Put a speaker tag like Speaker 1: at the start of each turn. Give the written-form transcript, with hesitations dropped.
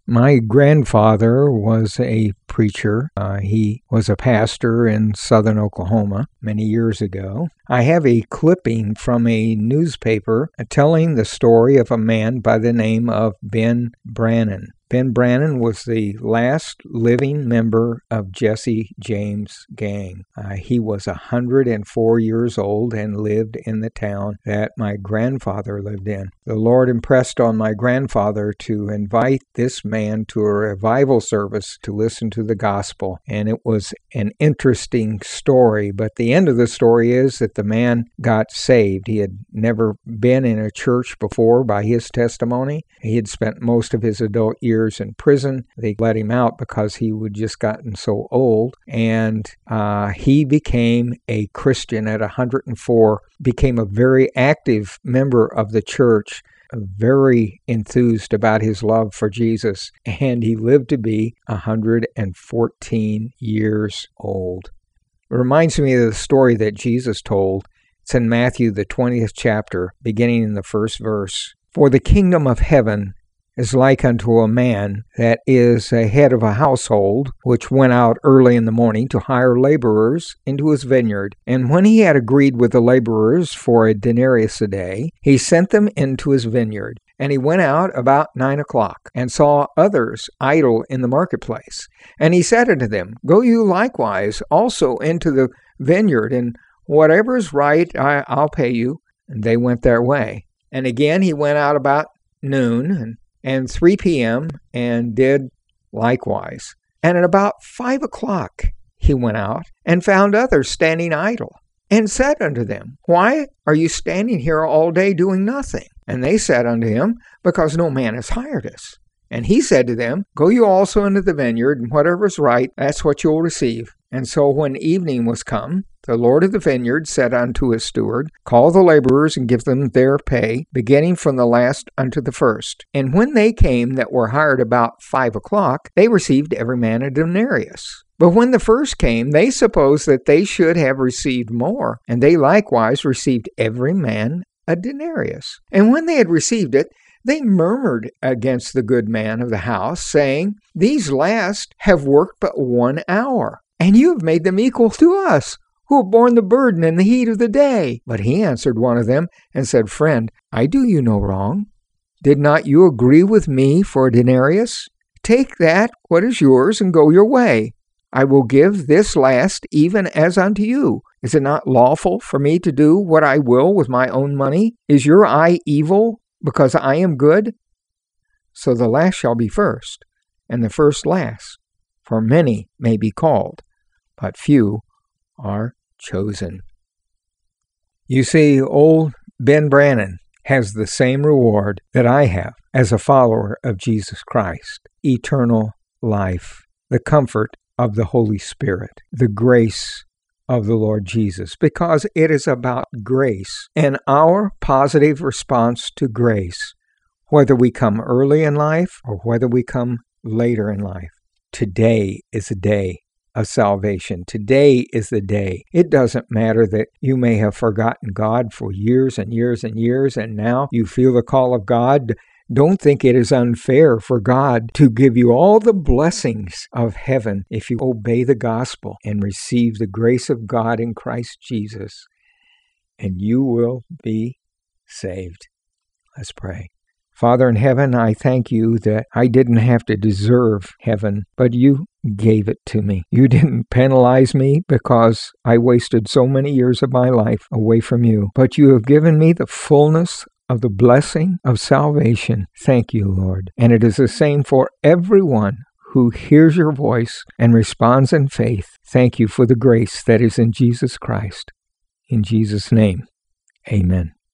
Speaker 1: My grandfather was a preacher. He was a pastor in southern Oklahoma many years ago. I have a clipping from a newspaper telling the story of a man by the name of Ben Brannon. Ben Brannon was the last living member of Jesse James' gang. He was 104 years old and lived in the town that my grandfather lived in. The Lord impressed on my grandfather to invite this man to a revival service to listen to the gospel, and it was an interesting story, but the end of the story is that the man got saved. He had never been in a church before by his testimony. He had spent most of his adult years in prison. They let him out because he had just gotten so old, and he became a Christian at 104, became a very active member of the church, very enthused about his love for Jesus, and he lived to be 114 years old. It reminds me of the story that Jesus told. It's in Matthew, the 20th chapter, beginning in the first verse. "For the kingdom of heaven is like unto a man that is a head of a household, which went out early in the morning to hire laborers into his vineyard. And when he had agreed with the laborers for a denarius a day, he sent them into his vineyard. And he went out about 9 o'clock, and saw others idle in the marketplace. And he said unto them, Go you likewise also into the vineyard, and whatever is right I'll pay you. And they went their way. And again he went out about noon, and 3 p.m., and did likewise. And at about 5 o'clock he went out, and found others standing idle, and said unto them, Why are you standing here all day doing nothing? And they said unto him, Because no man has hired us. And he said to them, Go you also into the vineyard, and whatever is right, that's what you'll receive. And so when evening was come, the Lord of the vineyard said unto his steward, Call the laborers, and give them their pay, beginning from the last unto the first. And when they came that were hired about 5 o'clock, they received every man a denarius. But when the first came, they supposed that they should have received more, and they likewise received every man a denarius. And when they had received it, they murmured against the good man of the house, saying, These last have worked but 1 hour, and you have made them equal to us, who have borne the burden and the heat of the day. But he answered one of them, and said, Friend, I do you no wrong. Did not you agree with me for a denarius? Take that, what is yours, and go your way. I will give this last even as unto you. Is it not lawful for me to do what I will with my own money? Is your eye evil, because I am good? So the last shall be first, and the first last. For many may be called, but few are chosen." You see, old Ben Brannon has the same reward that I have as a follower of Jesus Christ: eternal life, the comfort of the Holy Spirit, the grace of the Lord Jesus, because it is about grace and our positive response to grace, whether we come early in life or whether we come later in life. Today is a day of salvation. Today is the day. It doesn't matter that you may have forgotten God for years and years and years, and now you feel the call of God. Don't think it is unfair for God to give you all the blessings of heaven if you obey the gospel and receive the grace of God in Christ Jesus, and you will be saved. Let's pray. Father in heaven, I thank you that I didn't have to deserve heaven, but you gave it to me. You didn't penalize me because I wasted so many years of my life away from you, but you have given me the fullness of the blessing of salvation. Thank you, Lord. And it is the same for everyone who hears your voice and responds in faith. Thank you for the grace that is in Jesus Christ. In Jesus' name, amen.